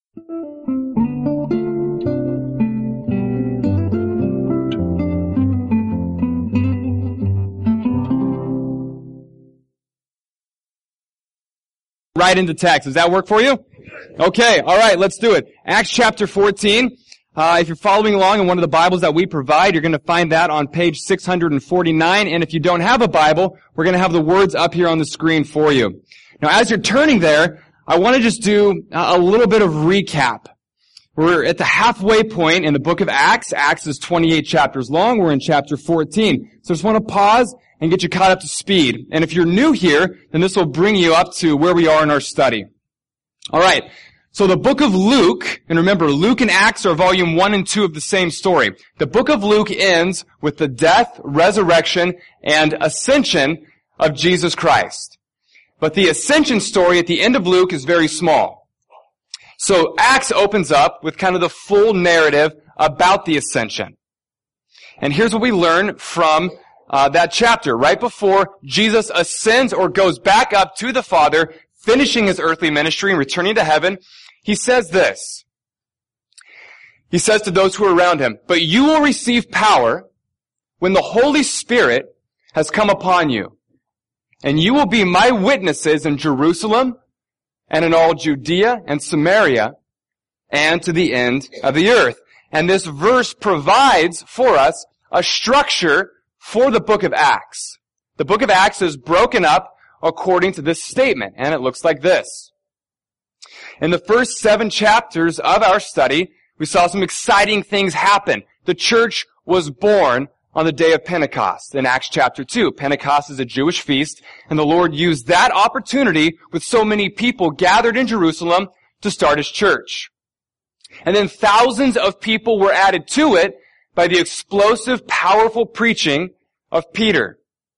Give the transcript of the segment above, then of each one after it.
Right into text. Does that work for you? Okay, all right, let's do it. Acts chapter 14. If you're following along in one of the Bibles that we provide, you're going to find that on page 649. And if you don't have a Bible, we're going to have the words up here on the screen for you. Now, as you're turning there, I want to just do a little bit of recap. We're at the halfway point in the book of Acts. Acts is 28 chapters long. We're in chapter 14. So I just want to pause and get you caught up to speed. And if you're new here, then this will bring you up to where we are in our study. All right. So the book of Luke, and remember, Luke and Acts are volume 1 and 2 of the same story. The book of Luke ends with the death, resurrection, and ascension of Jesus Christ. But the ascension story at the end of Luke is very small. So Acts opens up with kind of the full narrative about the ascension. And here's what we learn from that chapter. Right before Jesus ascends or goes back up to the Father, finishing his earthly ministry and returning to heaven, he says this. He says to those who are around him, "But you will receive power when the Holy Spirit has come upon you. And you will be my witnesses in Jerusalem and in all Judea and Samaria and to the end of the earth." And this verse provides for us a structure for the book of Acts. The book of Acts is broken up according to this statement, and it looks like this. In the first 7 chapters of our study, we saw some exciting things happen. The church was born on the day of Pentecost in Acts chapter 2. Pentecost is a Jewish feast, and the Lord used that opportunity with so many people gathered in Jerusalem to start his church. And then thousands of people were added to it by the explosive, powerful preaching of Peter.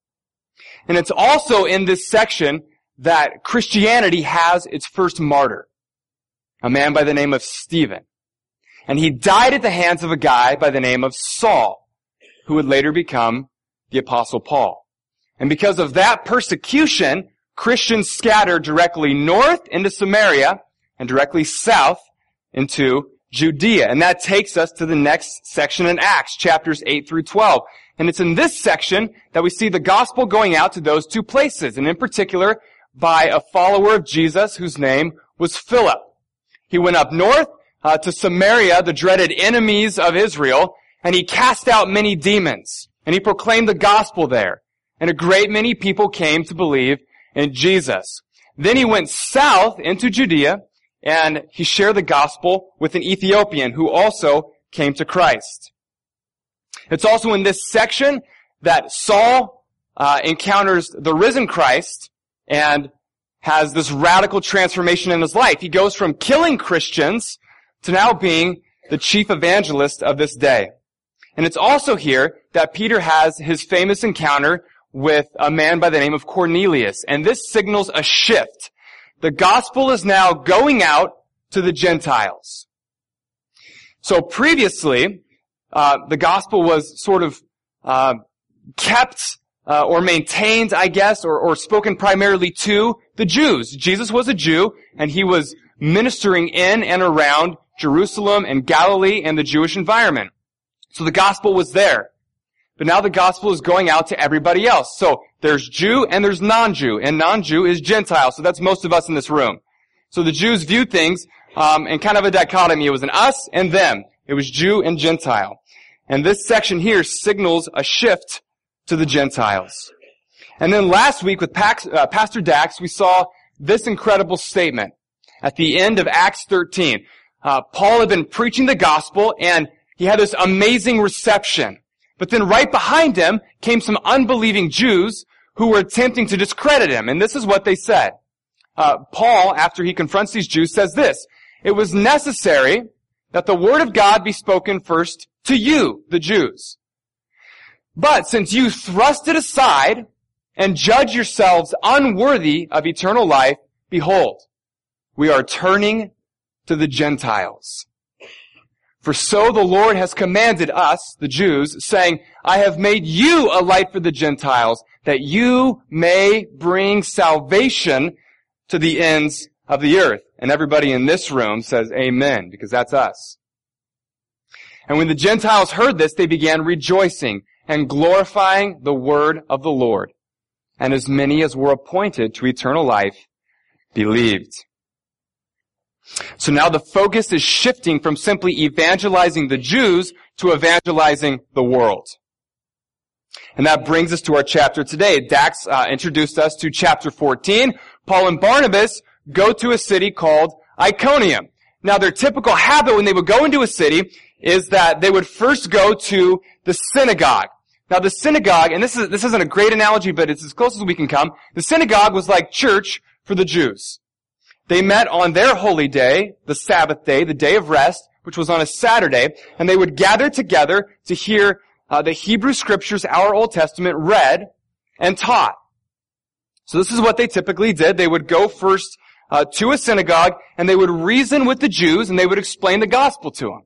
And it's also in this section that Christianity has its first martyr, a man by the name of Stephen. And he died at the hands of a guy by the name of Saul, who would later become the Apostle Paul. And because of that persecution, Christians scattered directly north into Samaria and directly south into Judea. And that takes us to the next section in Acts, chapters 8 through 12. And it's in this section that we see the gospel going out to those 2 places, and in particular by a follower of Jesus whose name was Philip. He went up north to Samaria, the dreaded enemies of Israel, and he cast out many demons, and he proclaimed the gospel there. And a great many people came to believe in Jesus. Then he went south into Judea, and he shared the gospel with an Ethiopian who also came to Christ. It's also in this section that Saul encounters the risen Christ and has this radical transformation in his life. He goes from killing Christians to now being the chief evangelist of this day. And it's also here that Peter has his famous encounter with a man by the name of Cornelius. And this signals a shift. The gospel is now going out to the Gentiles. So previously, the gospel was sort of kept or maintained, I guess, or spoken primarily to the Jews. Jesus was a Jew, and he was ministering in and around Jerusalem and Galilee and the Jewish environment. So the gospel was there. But now the gospel is going out to everybody else. So there's Jew and there's non-Jew, and non-Jew is Gentile. So that's most of us in this room. So the Jews viewed things in kind of a dichotomy. It was an us and them. It was Jew and Gentile. And this section here signals a shift to the Gentiles. And then last week with Pastor Dax, we saw this incredible statement at the end of Acts 13. Paul had been preaching the gospel, and he had this amazing reception. But then right behind him came some unbelieving Jews who were attempting to discredit him. And this is what they said. Paul, after he confronts these Jews, says this: "It was necessary that the word of God be spoken first to you, the Jews. But since you thrust it aside and judge yourselves unworthy of eternal life, behold, we are turning to the Gentiles. For so the Lord has commanded us, the Jews, saying, I have made you a light for the Gentiles, that you may bring salvation to the ends of the earth." And everybody in this room says amen, because that's us. And when the Gentiles heard this, they began rejoicing and glorifying the word of the Lord. And as many as were appointed to eternal life believed. So now the focus is shifting from simply evangelizing the Jews to evangelizing the world. And that brings us to our chapter today. Dax introduced us to chapter 14. Paul and Barnabas go to a city called Iconium. Now their typical habit when they would go into a city is that they would first go to the synagogue. Now the synagogue, and this isn't a great analogy, but it's as close as we can come. The synagogue was like church for the Jews. They met on their holy day, the Sabbath day, the day of rest, which was on a Saturday, and they would gather together to hear the Hebrew Scriptures, our Old Testament, read and taught. So this is what they typically did. They would go first to a synagogue, and they would reason with the Jews, and they would explain the gospel to them.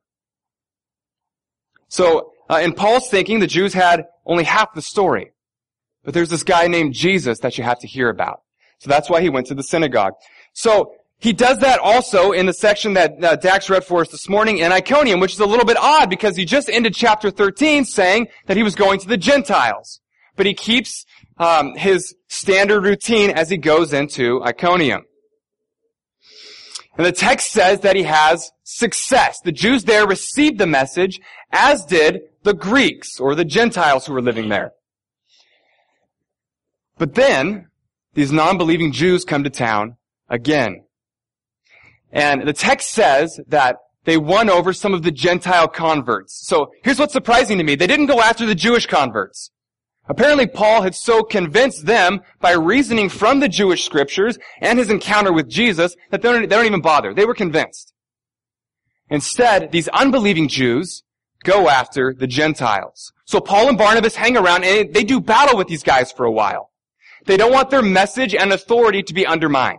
So in Paul's thinking, the Jews had only half the story. But there's this guy named Jesus that you have to hear about. So that's why he went to the synagogue. So he does that also in the section that Dax read for us this morning in Iconium, which is a little bit odd because he just ended chapter 13 saying that he was going to the Gentiles. But he keeps his standard routine as he goes into Iconium. And the text says that he has success. The Jews there received the message, as did the Greeks, or the Gentiles who were living there. But then, these non-believing Jews come to town again. And the text says that they won over some of the Gentile converts. So here's what's surprising to me. They didn't go after the Jewish converts. Apparently Paul had so convinced them by reasoning from the Jewish scriptures and his encounter with Jesus that they don't even bother. They were convinced. Instead, these unbelieving Jews go after the Gentiles. So Paul and Barnabas hang around and they do battle with these guys for a while. They don't want their message and authority to be undermined.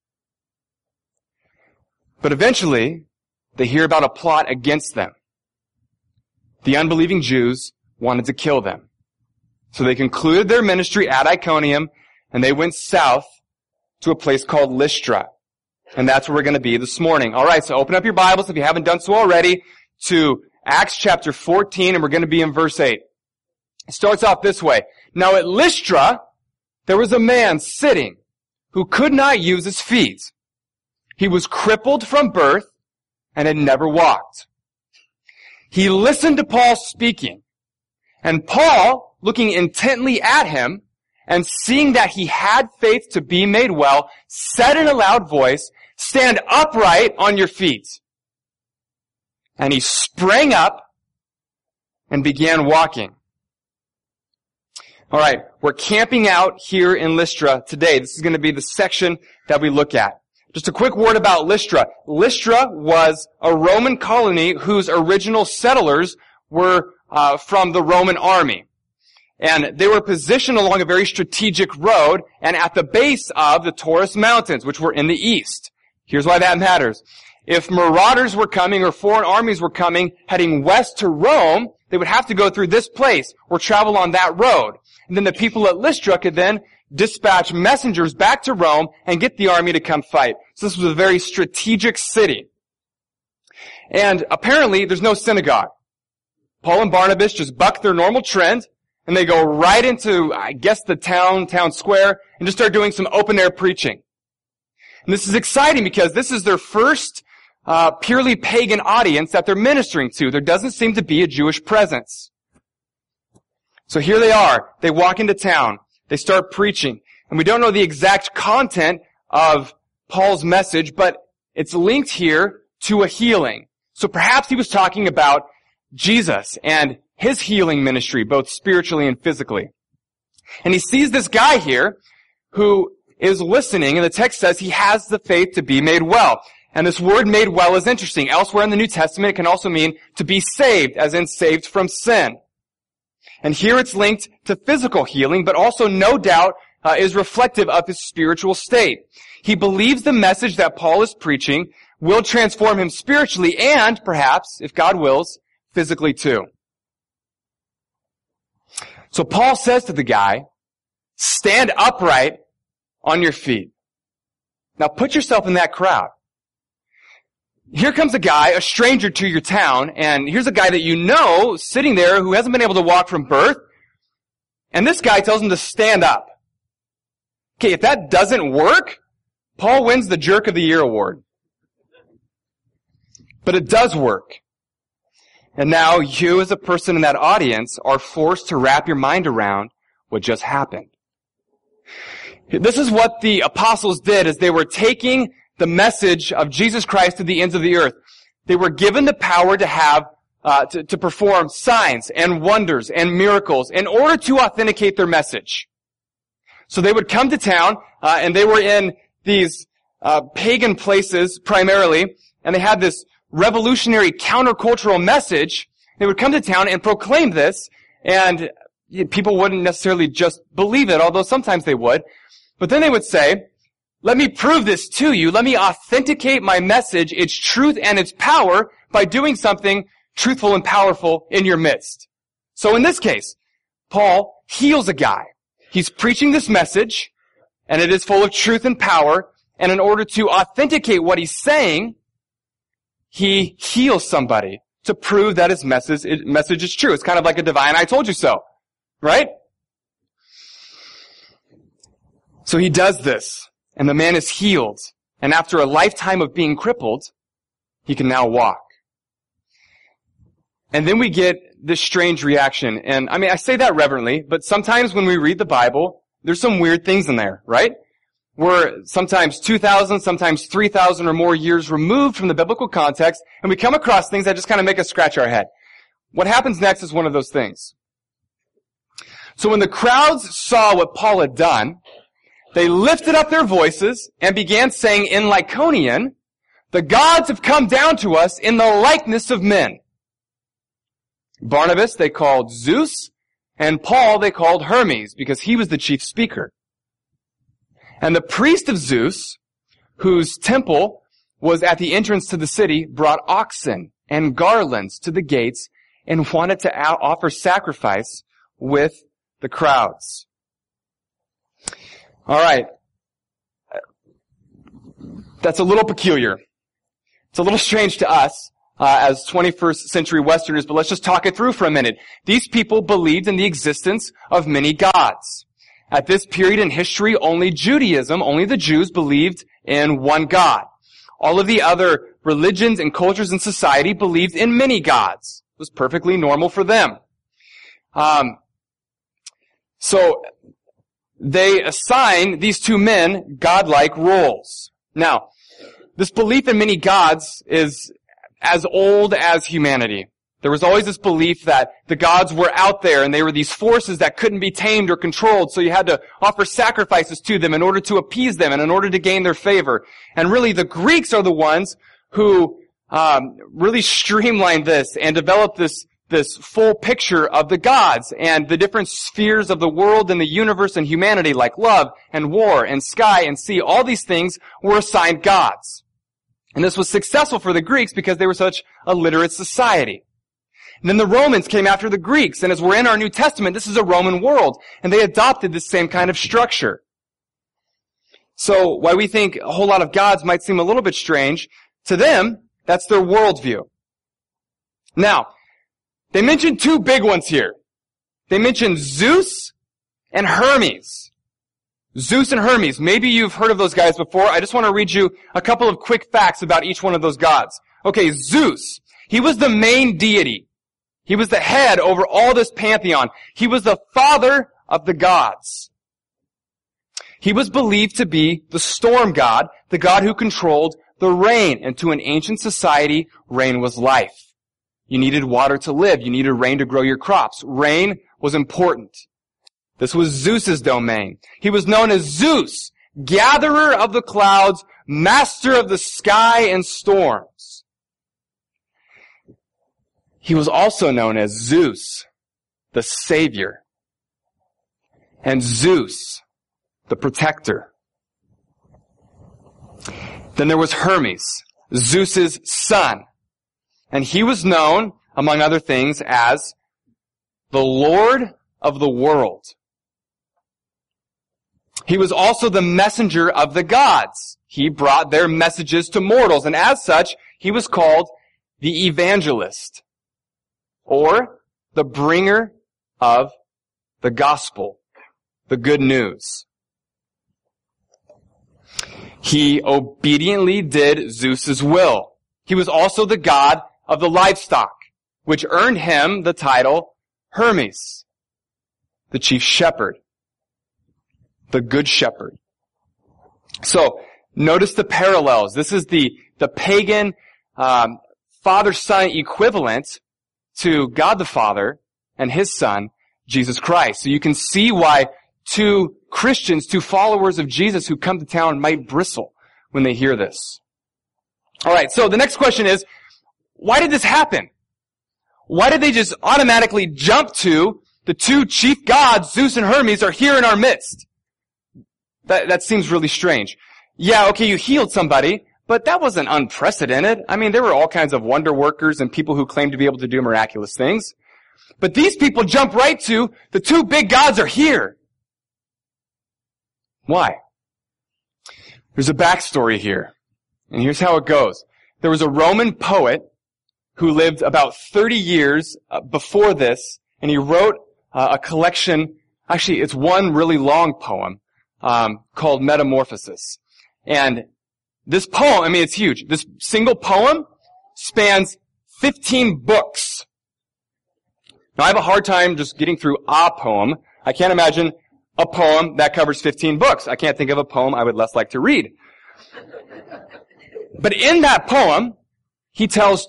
But eventually, they hear about a plot against them. The unbelieving Jews wanted to kill them. So they concluded their ministry at Iconium, and they went south to a place called Lystra. And that's where we're going to be this morning. All right, so open up your Bibles, if you haven't done so already, to Acts chapter 14, and we're going to be in verse 8. It starts off this way. Now at Lystra, there was a man sitting who could not use his feet. He was crippled from birth and had never walked. He listened to Paul speaking, and Paul, looking intently at him and seeing that he had faith to be made well, said in a loud voice, "Stand upright on your feet." And he sprang up and began walking. All right, we're camping out here in Lystra today. This is going to be the section that we look at. Just a quick word about Lystra. Lystra was a Roman colony whose original settlers were from the Roman army. And they were positioned along a very strategic road and at the base of the Taurus Mountains, which were in the east. Here's why that matters. If marauders were coming or foreign armies were coming, heading west to Rome, they would have to go through this place or travel on that road. And then the people at Lystra could then dispatch messengers back to Rome and get the army to come fight. So this was a very strategic city. And apparently there's no synagogue. Paul and Barnabas just buck their normal trend, and they go right into, I guess, the town square, and just start doing some open-air preaching. And this is exciting because this is their first purely pagan audience that they're ministering to. There doesn't seem to be a Jewish presence. So here they are. They walk into town. They start preaching. And we don't know the exact content of Paul's message, but it's linked here to a healing. So perhaps he was talking about Jesus and his healing ministry, both spiritually and physically. And he sees this guy here who is listening, and the text says he has the faith to be made well. And this word made well is interesting. Elsewhere in the New Testament, it can also mean to be saved, as in saved from sin. And here it's linked to physical healing, but also no doubt is reflective of his spiritual state. He believes the message that Paul is preaching will transform him spiritually and, perhaps, if God wills, physically too. So Paul says to the guy, "Stand upright on your feet." Now put yourself in that crowd. here comes a guy, a stranger to your town, and here's a guy that you know sitting there who hasn't been able to walk from birth, and this guy tells him to stand up. Okay, if that doesn't work, Paul wins the Jerk of the Year award. But it does work. And now you as a person in that audience are forced to wrap your mind around what just happened. This is what the apostles did as they were taking the message of Jesus Christ to the ends of the earth. They were given the power to have, to perform signs and wonders and miracles in order to authenticate their message. So they would come to town, and they were in these pagan places primarily, and they had this revolutionary countercultural message. They would come to town and proclaim this, and people wouldn't necessarily just believe it, although sometimes they would. But then they would say, let me prove this to you. Let me authenticate my message, its truth and its power, by doing something truthful and powerful in your midst. So in this case, Paul heals a guy. He's preaching this message, and it is full of truth and power, and in order to authenticate what he's saying, he heals somebody to prove that his message is true. It's kind of like a divine I told you so, right? So he does this, and the man is healed, and after a lifetime of being crippled, he can now walk. And then we get this strange reaction, and I mean, I say that reverently, but sometimes when we read the Bible, there's some weird things in there, right? We're sometimes 2,000, sometimes 3,000 or more years removed from the biblical context, and we come across things that just kind of make us scratch our head. What happens next is one of those things. So when the crowds saw what Paul had done, they lifted up their voices and began saying in Lycaonian, the gods have come down to us in the likeness of men. Barnabas they called Zeus, and Paul they called Hermes, because he was the chief speaker. And the priest of Zeus, whose temple was at the entrance to the city, brought oxen and garlands to the gates and wanted to offer sacrifice with the crowds. All right. That's a little peculiar. It's a little strange to us as 21st century Westerners, but let's just talk it through for a minute. These people believed in the existence of many gods. At this period in history, only Judaism, only the Jews believed in one God. All of the other religions and cultures in society believed in many gods. It was perfectly normal for them. So they assign these two men godlike roles. Now, this belief in many gods is as old as humanity. There was always this belief that the gods were out there and they were these forces that couldn't be tamed or controlled, so you had to offer sacrifices to them in order to appease them and in order to gain their favor. And really the Greeks are the ones who really streamlined this and developed this full picture of the gods and the different spheres of the world and the universe and humanity, like love and war and sky and sea. All these things were assigned gods. And this was successful for the Greeks because they were such a literate society. And then the Romans came after the Greeks, and as we're in our New Testament, this is a Roman world, and they adopted this same kind of structure. So why we think a whole lot of gods might seem a little bit strange, to them, that's their worldview. Now, they mentioned two big ones here. They mentioned Zeus and Hermes. Zeus and Hermes. Maybe you've heard of those guys before. I just want to read you a couple of quick facts about each one of those gods. Okay, Zeus. He was the main deity. He was the head over all this pantheon. He was the father of the gods. He was believed to be the storm god, the god who controlled the rain. And to an ancient society, rain was life. You needed water to live. You needed rain to grow your crops. Rain was important. This was Zeus's domain. He was known as Zeus, gatherer of the clouds, master of the sky and storms. He was also known as Zeus, the savior, and Zeus, the protector. Then there was Hermes, Zeus's son, and he was known, among other things, as the Lord of the world. He was also the messenger of the gods. He brought their messages to mortals, and as such, He was called the evangelist, or the bringer of the gospel, the good news. He obediently did Zeus's will. He was also the god of the livestock, which earned him the title Hermes, the chief shepherd, the good shepherd. So, notice the parallels. This is the pagan father-son equivalent to God the Father and His Son, Jesus Christ. So you can see why two Christians, two followers of Jesus who come to town might bristle when they hear this. Alright, so the next question is, why did this happen? Why did they just automatically jump to the two chief gods, Zeus and Hermes, are here in our midst? That seems really strange. Yeah, okay, you healed somebody, but that wasn't unprecedented. I mean, there were all kinds of wonder workers and people who claimed to be able to do miraculous things. But these people jump right to, the two big gods are here. Why? There's a backstory here. And here's how it goes. There was a Roman poet who lived about 30 years before this, and he wrote a collection, actually it's one really long poem, called Metamorphosis. And this poem, I mean it's huge. This single poem spans 15 books. Now I have a hard time just getting through a poem. I can't imagine a poem that covers 15 books. I can't think of a poem I would less like to read. But in that poem, he tells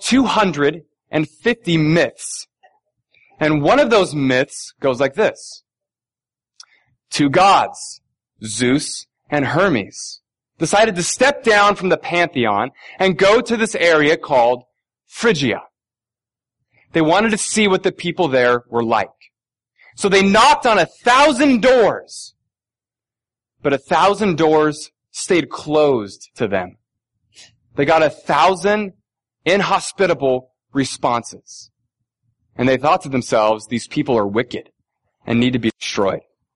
250 myths. And one of those myths goes like this. Two gods, Zeus and Hermes, decided to step down from the pantheon and go to this area called Phrygia. They wanted to see what the people there were like. So they knocked on 1,000 doors, but 1,000 doors stayed closed to them. They got 1,000 inhospitable responses. And they thought to themselves, these people are wicked and need to be destroyed.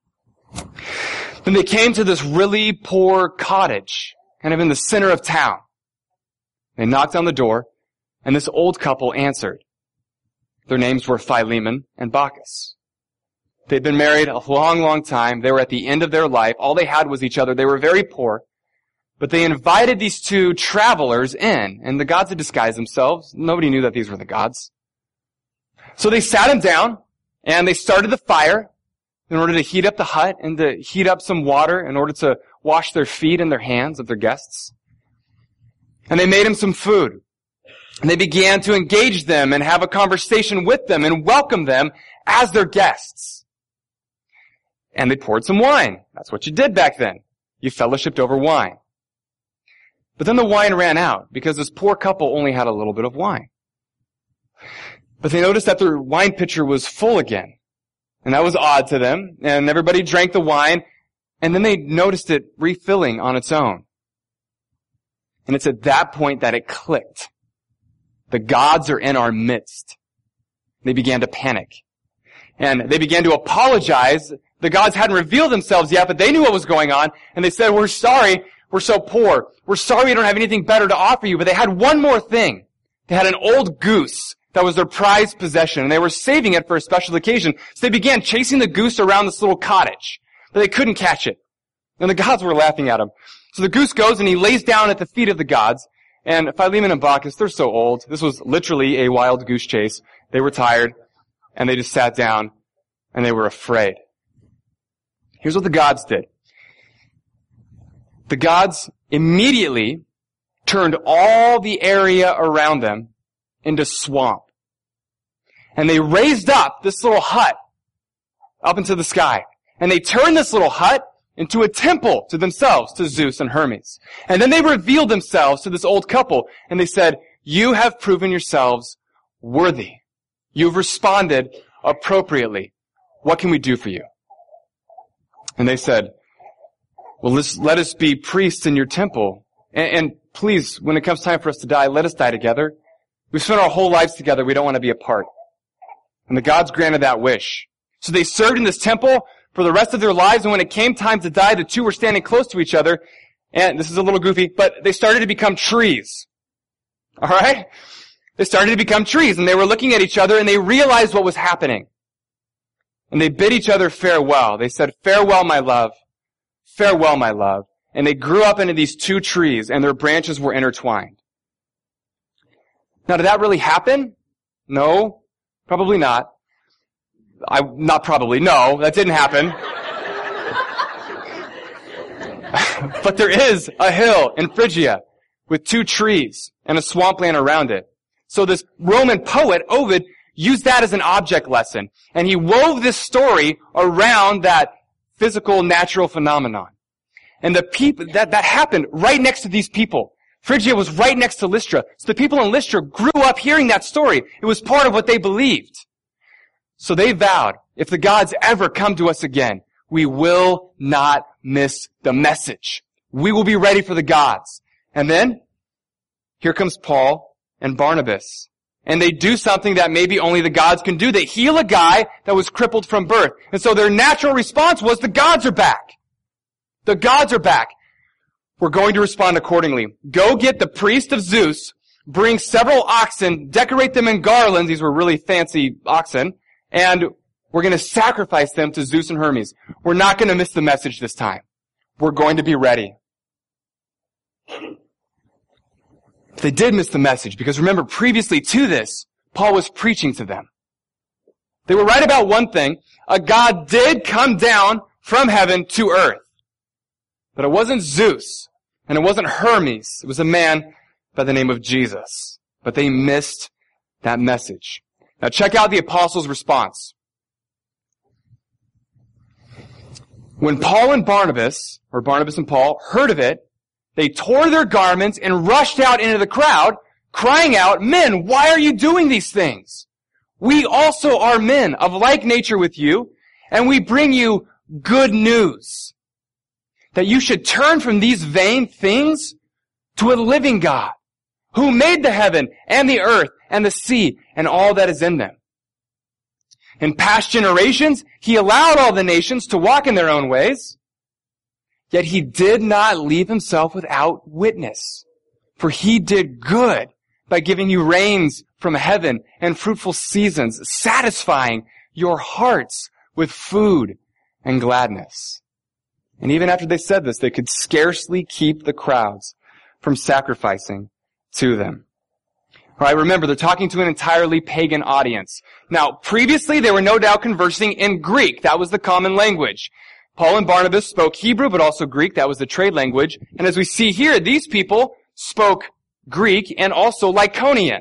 Then they came to this really poor cottage, kind of in the center of town. They knocked on the door, and this old couple answered. Their names were Philemon and Bacchus. They'd been married a long, long time. They were at the end of their life. All they had was each other. They were very poor. But they invited these two travelers in, and the gods had disguised themselves. Nobody knew that these were the gods. So they sat them down, and they started the fire in order to heat up the hut and to heat up some water in order to wash their feet and their hands of their guests. And they made them some food. And they began to engage them and have a conversation with them and welcome them as their guests. And they poured some wine. That's what you did back then. You fellowshipped over wine. But then the wine ran out because this poor couple only had a little bit of wine. But they noticed that their wine pitcher was full again. And that was odd to them. And everybody drank the wine. And then they noticed it refilling on its own. And it's at that point that it clicked. The gods are in our midst. They began to panic. And they began to apologize. The gods hadn't revealed themselves yet, but they knew what was going on. And they said, we're sorry. We're so poor. We're sorry we don't have anything better to offer you. But they had one more thing. They had an old goose that was their prized possession, and they were saving it for a special occasion. So they began chasing the goose around this little cottage, but they couldn't catch it. And the gods were laughing at him. So the goose goes and he lays down at the feet of the gods. And Philemon and Bacchus, they're so old. This was literally a wild goose chase. They were tired, and they just sat down, and they were afraid. Here's what the gods did. The gods immediately turned all the area around them into swamp. And they raised up this little hut up into the sky. And they turned this little hut into a temple to themselves, to Zeus and Hermes. And then they revealed themselves to this old couple. And they said, you have proven yourselves worthy. You've responded appropriately. What can we do for you? And they said, well, let us be priests in your temple. And please, when it comes time for us to die, let us die together. We've spent our whole lives together. We don't want to be apart. And the gods granted that wish. So they served in this temple for the rest of their lives, and when it came time to die, the two were standing close to each other, and this is a little goofy, but they started to become trees. All right? They started to become trees, and they were looking at each other, and they realized what was happening. And they bid each other farewell. They said, "Farewell, my love. Farewell, my love." And they grew up into these two trees, and their branches were intertwined. Now, did that really happen? No, probably not. No, that didn't happen. But there is a hill in Phrygia with two trees and a swampland around it. So this Roman poet, Ovid, used that as an object lesson. And he wove this story around that physical, natural phenomenon. And the people, that happened right next to these people. Phrygia was right next to Lystra. So the people in Lystra grew up hearing that story. It was part of what they believed. So they vowed, if the gods ever come to us again, we will not miss the message. We will be ready for the gods. And then, here comes Paul and Barnabas. And they do something that maybe only the gods can do. They heal a guy that was crippled from birth. And so their natural response was, the gods are back. The gods are back. We're going to respond accordingly. Go get the priest of Zeus, bring several oxen, decorate them in garlands. These were really fancy oxen. And we're going to sacrifice them to Zeus and Hermes. We're not going to miss the message this time. We're going to be ready. They did miss the message because remember, previously to this, Paul was preaching to them. They were right about one thing. A god did come down from heaven to earth. But it wasn't Zeus, and it wasn't Hermes. It was a man by the name of Jesus. But they missed that message. Now check out the apostles' response. When Paul and Barnabas, or Barnabas and Paul, heard of it, they tore their garments and rushed out into the crowd, crying out, "Men, why are you doing these things? We also are men of like nature with you, and we bring you good news, that you should turn from these vain things to a living God, who made the heaven and the earth and the sea and all that is in them. In past generations, he allowed all the nations to walk in their own ways, yet he did not leave himself without witness. For he did good by giving you rains from heaven and fruitful seasons, satisfying your hearts with food and gladness." And even after they said this, they could scarcely keep the crowds from sacrificing to them. All right, remember, they're talking to an entirely pagan audience. Now, previously, they were no doubt conversing in Greek. That was the common language. Paul and Barnabas spoke Hebrew, but also Greek. That was the trade language. And as we see here, these people spoke Greek and also Lycaonian.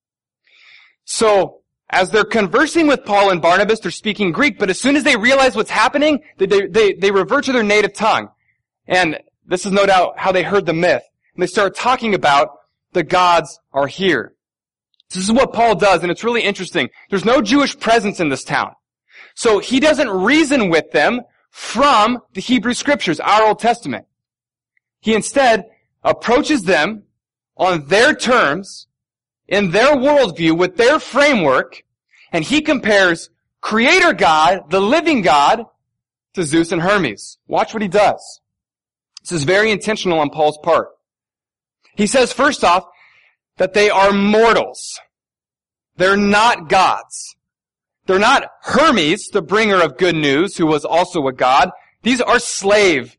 So, as they're conversing with Paul and Barnabas, they're speaking Greek, but as soon as they realize what's happening, they revert to their native tongue. And this is no doubt how they heard the myth. And they start talking about the gods are here. This is what Paul does, and it's really interesting. There's no Jewish presence in this town. So he doesn't reason with them from the Hebrew Scriptures, our Old Testament. He instead approaches them on their terms, in their worldview, with their framework, and he compares Creator God, the living God, to Zeus and Hermes. Watch what he does. This is very intentional on Paul's part. He says, first off, that they are mortals. They're not gods. They're not Hermes, the bringer of good news, who was also a god. These are slave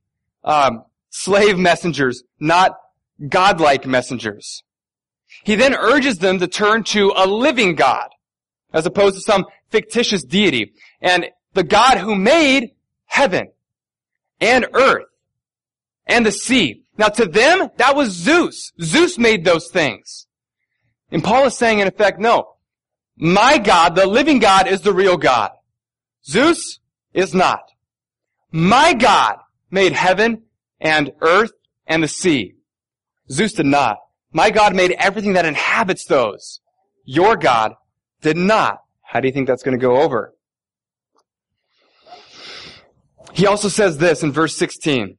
messengers, not godlike messengers. He then urges them to turn to a living God, as opposed to some fictitious deity. And the God who made heaven and earth and the sea. Now to them, that was Zeus. Zeus made those things. And Paul is saying, in effect, no. My God, the living God, is the real God. Zeus is not. My God made heaven and earth and the sea. Zeus did not. My God made everything that inhabits those. Your God did not. How do you think that's going to go over? He also says this in verse 16.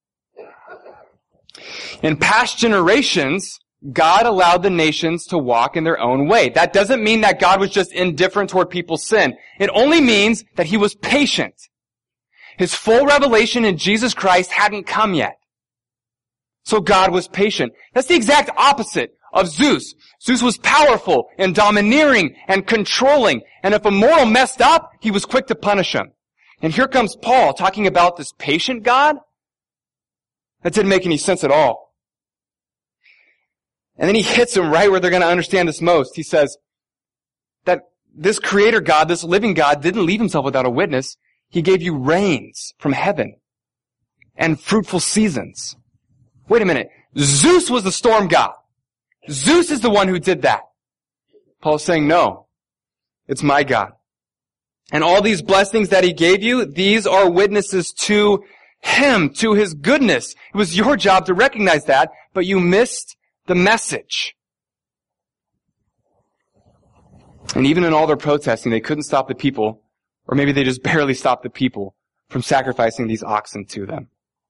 In past generations, God allowed the nations to walk in their own way. That doesn't mean that God was just indifferent toward people's sin. It only means that he was patient. His full revelation in Jesus Christ hadn't come yet. So God was patient. That's the exact opposite of Zeus. Zeus was powerful and domineering and controlling. And if a mortal messed up, he was quick to punish him. And here comes Paul talking about this patient God. That didn't make any sense at all. And then he hits them right where they're going to understand this most. He says that this creator God, this living God, didn't leave himself without a witness. He gave you rains from heaven and fruitful seasons. Wait a minute. Zeus was the storm god. Zeus is the one who did that. Paul's saying, no, it's my God. And all these blessings that he gave you, these are witnesses to him, to his goodness. It was your job to recognize that, but you missed the message. And even in all their protesting, they couldn't stop the people, or maybe they just barely stopped the people from sacrificing these oxen to them.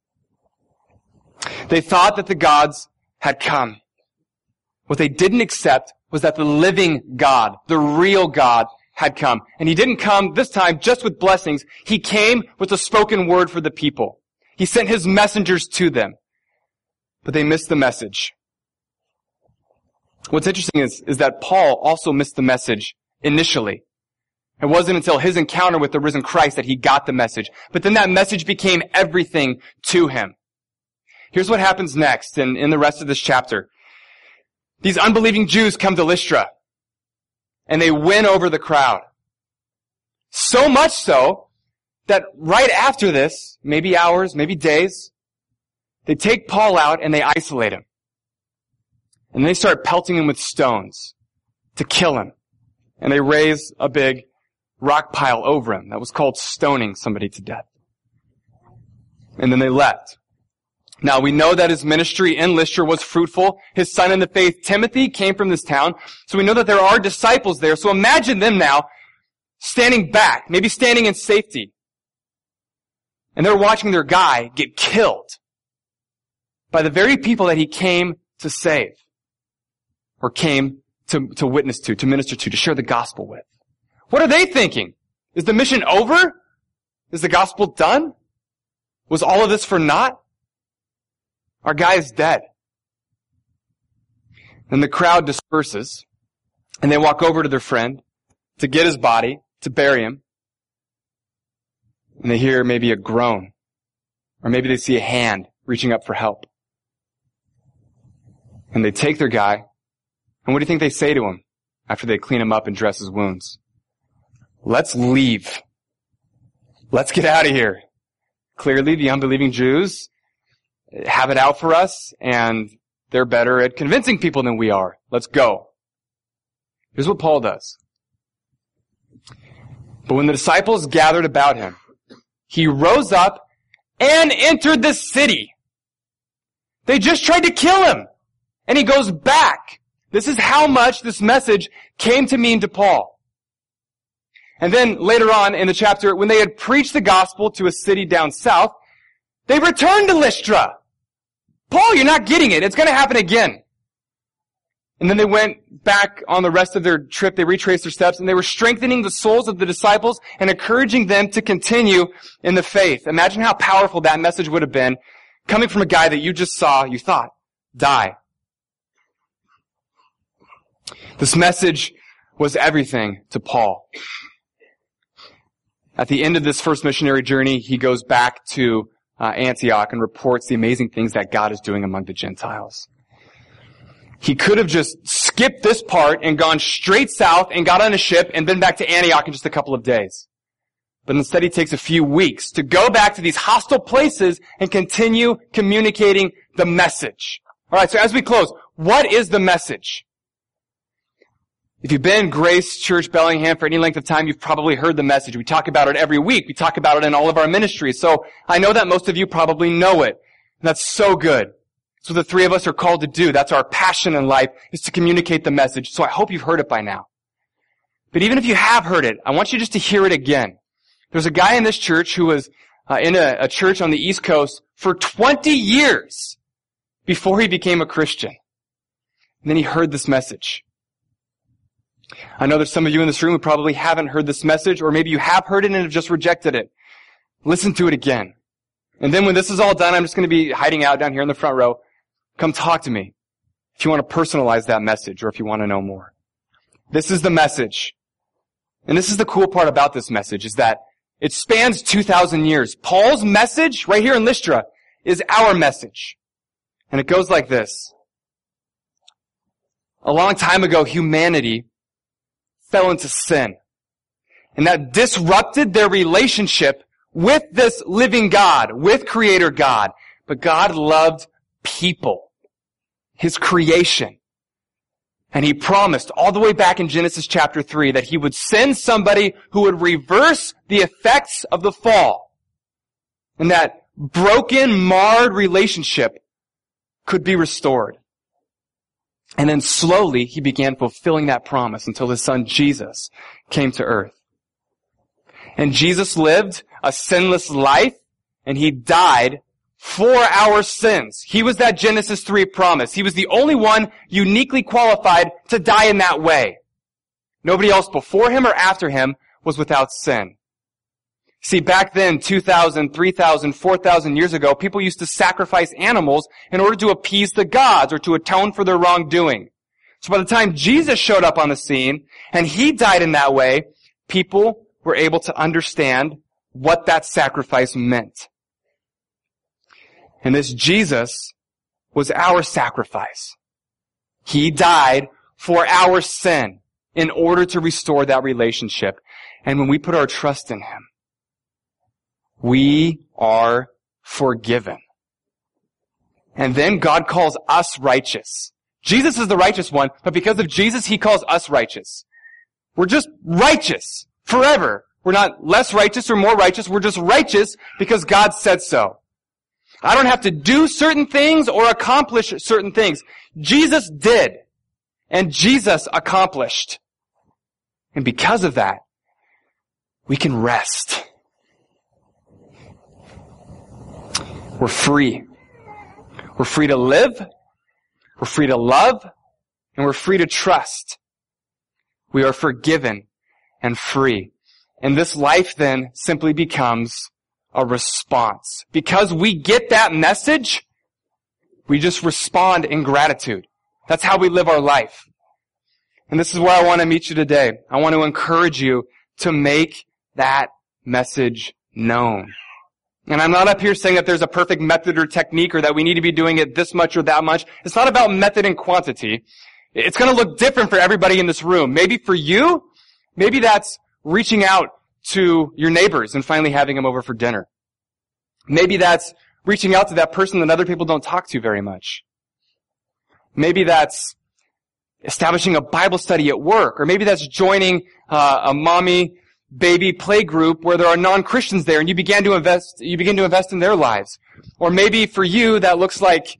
They thought that the gods had come. What they didn't accept was that the living God, the real God, had come. And he didn't come this time just with blessings. He came with a spoken word for the people. He sent his messengers to them. But they missed the message. What's interesting is that Paul also missed the message initially. It wasn't until his encounter with the risen Christ that he got the message. But then that message became everything to him. Here's what happens next in the rest of this chapter. These unbelieving Jews come to Lystra, and they win over the crowd. So much so that right after this, maybe hours, maybe days, they take Paul out and they isolate him. And they start pelting him with stones to kill him. And they raise a big rock pile over him. That was called stoning somebody to death. And then they left. Now, we know that his ministry in Lystra was fruitful. His son in the faith, Timothy, came from this town. So we know that there are disciples there. So imagine them now standing back, maybe standing in safety. And they're watching their guy get killed by the very people that he came to save, or came to witness to minister to share the gospel with. What are they thinking? Is the mission over? Is the gospel done? Was all of this for naught? Our guy is dead. Then the crowd disperses, and they walk over to their friend to get his body, to bury him. And they hear maybe a groan, or maybe they see a hand reaching up for help. And they take their guy, and what do you think they say to him after they clean him up and dress his wounds? Let's leave. Let's get out of here. Clearly, the unbelieving Jews have it out for us, and they're better at convincing people than we are. Let's go. Here's what Paul does. But when the disciples gathered about him, he rose up and entered the city. They just tried to kill him, and he goes back. This is how much this message came to mean to Paul. And then later on in the chapter, when they had preached the gospel to a city down south, they returned to Lystra. Paul, you're not getting it. It's going to happen again. And then they went back on the rest of their trip. They retraced their steps, and they were strengthening the souls of the disciples and encouraging them to continue in the faith. Imagine how powerful that message would have been coming from a guy that you just saw, you thought, die. This message was everything to Paul. At the end of this first missionary journey, he goes back to Antioch and reports the amazing things that God is doing among the Gentiles. He could have just skipped this part and gone straight south and got on a ship and been back to Antioch in just a couple of days. But instead he takes a few weeks to go back to these hostile places and continue communicating the message. Alright, so as we close, what is the message? If you've been in Grace Church Bellingham for any length of time, you've probably heard the message. We talk about it every week. We talk about it in all of our ministries. So I know that most of you probably know it. And that's so good. That's what the three of us are called to do. That's our passion in life, is to communicate the message. So I hope you've heard it by now. But even if you have heard it, I want you just to hear it again. There's a guy in this church who was in a church on the East Coast for 20 years before he became a Christian. And then he heard this message. I know there's some of you in this room who probably haven't heard this message, or maybe you have heard it and have just rejected it. Listen to it again. And then when this is all done, I'm just going to be hiding out down here in the front row. Come talk to me. if you want to personalize that message or if you want to know more. This is the message. And this is the cool part about this message, is that it spans 2,000 years. Paul's message right here in Lystra is our message. And it goes like this. A long time ago, humanity fell into sin. And that disrupted their relationship with this living God, with Creator God. But God loved people, His creation. And He promised all the way back in Genesis chapter 3 that He would send somebody who would reverse the effects of the fall. And that broken, marred relationship could be restored. And then slowly He began fulfilling that promise until His Son Jesus came to earth. And Jesus lived a sinless life, and He died for our sins. He was that Genesis 3 promise. He was the only one uniquely qualified to die in that way. Nobody else before Him or after Him was without sin. See, back then, 2,000, 3,000, 4,000 years ago, people used to sacrifice animals in order to appease the gods or to atone for their wrongdoing. So by the time Jesus showed up on the scene, and He died in that way, people were able to understand what that sacrifice meant. And this Jesus was our sacrifice. He died for our sin in order to restore that relationship. And when we put our trust in Him, we are forgiven. And then God calls us righteous. Jesus is the righteous one, but because of Jesus, He calls us righteous. We're just righteous forever. We're not less righteous or more righteous. We're just righteous because God said so. I don't have to do certain things or accomplish certain things. Jesus did, and Jesus accomplished. And because of that, we can rest. We're free. We're free to live, we're free to love, and we're free to trust. We are forgiven and free. And this life then simply becomes a response. Because we get that message, we just respond in gratitude. That's how we live our life. And this is where I want to meet you today. I want to encourage you to make that message known. And I'm not up here saying that there's a perfect method or technique or that we need to be doing it this much or that much. It's not about method and quantity. It's going to look different for everybody in this room. Maybe for you, maybe that's reaching out to your neighbors and finally having them over for dinner. Maybe that's reaching out to that person that other people don't talk to very much. Maybe that's establishing a Bible study at work. Or maybe that's joining a mommy-baby play group where there are non-Christians there and you begin to invest in their lives. Or maybe for you that looks like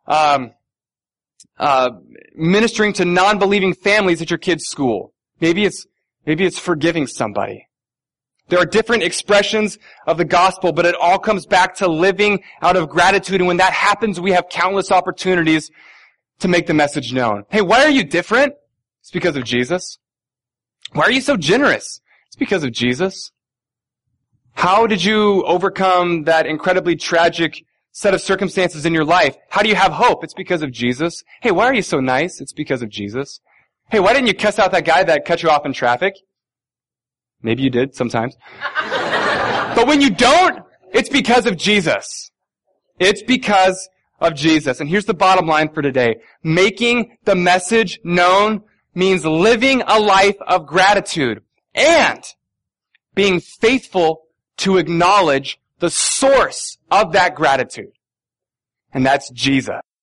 ministering to non-believing families at your kids' school. Maybe it's forgiving somebody. There are different expressions of the gospel, but it all comes back to living out of gratitude. And when that happens, we have countless opportunities to make the message known. Hey, why are you different? It's because of Jesus. Why are you so generous? It's because of Jesus. How did you overcome that incredibly tragic set of circumstances in your life? How do you have hope? It's because of Jesus. Hey, why are you so nice? It's because of Jesus. Hey, why didn't you cuss out that guy that cut you off in traffic? Maybe you did sometimes. But when you don't, it's because of Jesus. It's because of Jesus. And here's the bottom line for today. Making the message known means living a life of gratitude and being faithful to acknowledge the source of that gratitude. And that's Jesus.